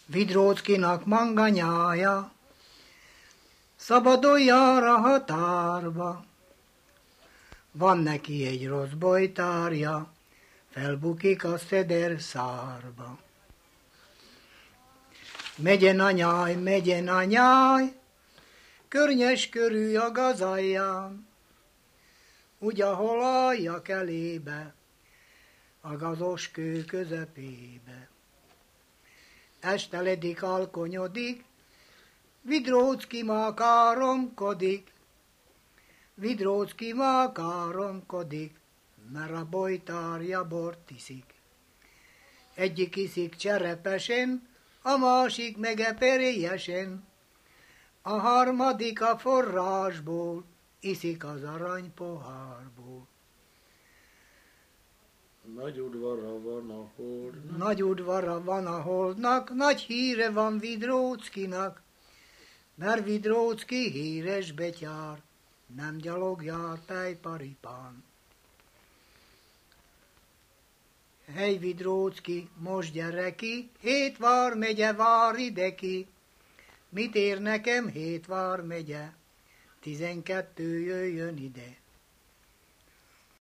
Vidróckinak manganyája, szabadon jár a határba. Van neki egy rossz bojtárja, felbukik a szeder szárba. Megyen a nyáj, környes körű a gazalján, úgy ahol alljak elébe, a gazos kő közepébe. Esteledik, alkonyodik, Vidrócki már káromkodik, Vidrócki már káromkodik, mert a bojtárja bort iszik. Egyik iszik cserepesen, a másik meg eperélyesen, a harmadik a forrásból, iszik az arany pohárból. Nagy udvara van a holdnak, Nagy udvara van a holdnak, nagy híre van Vidróckinak, mert Vidrócki híres betyár, nem gyalog jár tejparipán. Hely Vidrócki, most gyere ki, 7 vármegye vár ide ki. Mit ér nekem 7 vármegye, 12 jöjjön ide.